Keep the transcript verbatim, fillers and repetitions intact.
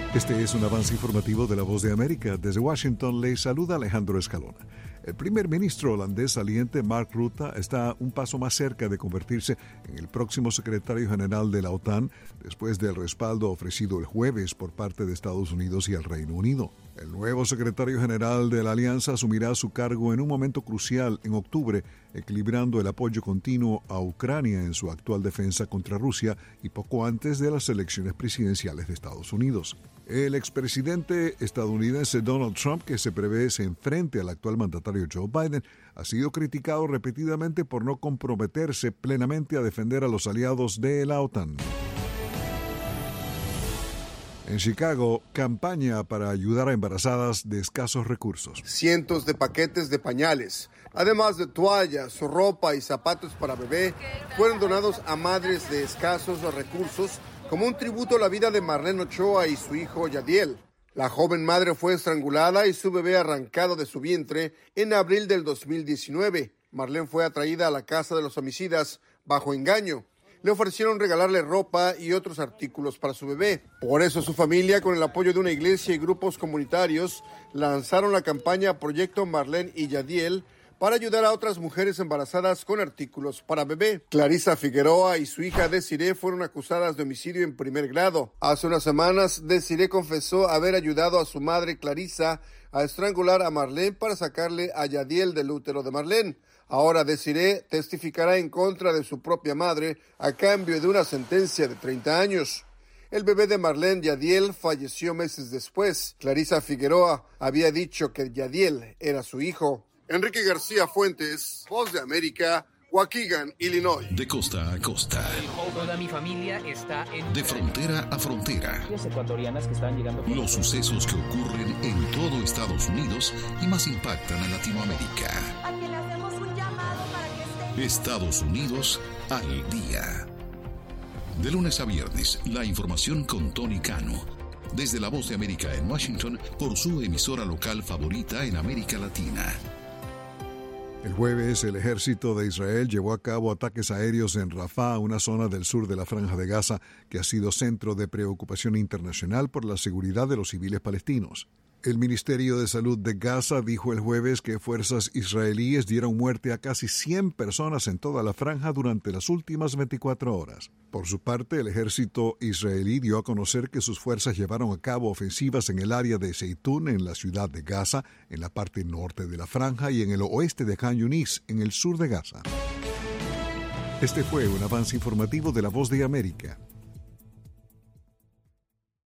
Este es un avance informativo de La Voz de América. Desde Washington le saluda Alejandro Escalona. El primer ministro holandés saliente Mark Rutte está un paso más cerca de convertirse en el próximo secretario general de la OTAN después del respaldo ofrecido el jueves por parte de Estados Unidos y el Reino Unido. El nuevo secretario general de la alianza asumirá su cargo en un momento crucial en octubre, equilibrando el apoyo continuo a Ucrania en su actual defensa contra Rusia y poco antes de las elecciones presidenciales de Estados Unidos. El expresidente estadounidense Donald Trump, que se prevé se enfrente al actual mandatario Joe Biden, ha sido criticado repetidamente por no comprometerse plenamente a defender a los aliados de la OTAN. En Chicago, campaña para ayudar a embarazadas de escasos recursos. Cientos de paquetes de pañales, además de toallas, ropa y zapatos para bebé, fueron donados a madres de escasos recursos como un tributo a la vida de Marlene Ochoa y su hijo Yadiel. La joven madre fue estrangulada y su bebé arrancado de su vientre en abril del dos mil diecinueve. Marlene fue atraída a la casa de los homicidas bajo engaño. Le ofrecieron regalarle ropa y otros artículos para su bebé. Por eso su familia, con el apoyo de una iglesia y grupos comunitarios, lanzaron la campaña Proyecto Marlene y Yadiel para ayudar a otras mujeres embarazadas con artículos para bebé. Clarisa Figueroa y su hija Desiree fueron acusadas de homicidio en primer grado. Hace unas semanas, Desiree confesó haber ayudado a su madre Clarisa a estrangular a Marlene para sacarle a Yadiel del útero de Marlene. Ahora Desiree testificará en contra de su propia madre a cambio de una sentencia de treinta años. El bebé de Marlene, Yadiel, falleció meses después. Clarisa Figueroa había dicho que Yadiel era su hijo. Enrique García Fuentes, Voz de América, Waukegan, Illinois. De costa a costa. Toda mi familia está en... De frontera a frontera. Ecuatorianas que están llegando... Los sucesos que ocurren en todo Estados Unidos y más impactan a Latinoamérica. A quien le hacemos un llamado para que esté... Estados Unidos al día. De lunes a viernes, la información con Tony Cano. Desde La Voz de América en Washington, por su emisora local favorita en América Latina. El jueves, el ejército de Israel llevó a cabo ataques aéreos en Rafah, una zona del sur de la Franja de Gaza que ha sido centro de preocupación internacional por la seguridad de los civiles palestinos. El Ministerio de Salud de Gaza dijo el jueves que fuerzas israelíes dieron muerte a casi cien personas en toda la franja durante las últimas veinticuatro horas. Por su parte, el ejército israelí dio a conocer que sus fuerzas llevaron a cabo ofensivas en el área de Zeitún, en la ciudad de Gaza, en la parte norte de la franja y en el oeste de Khan Yunis, en el sur de Gaza. Este fue un avance informativo de La Voz de América.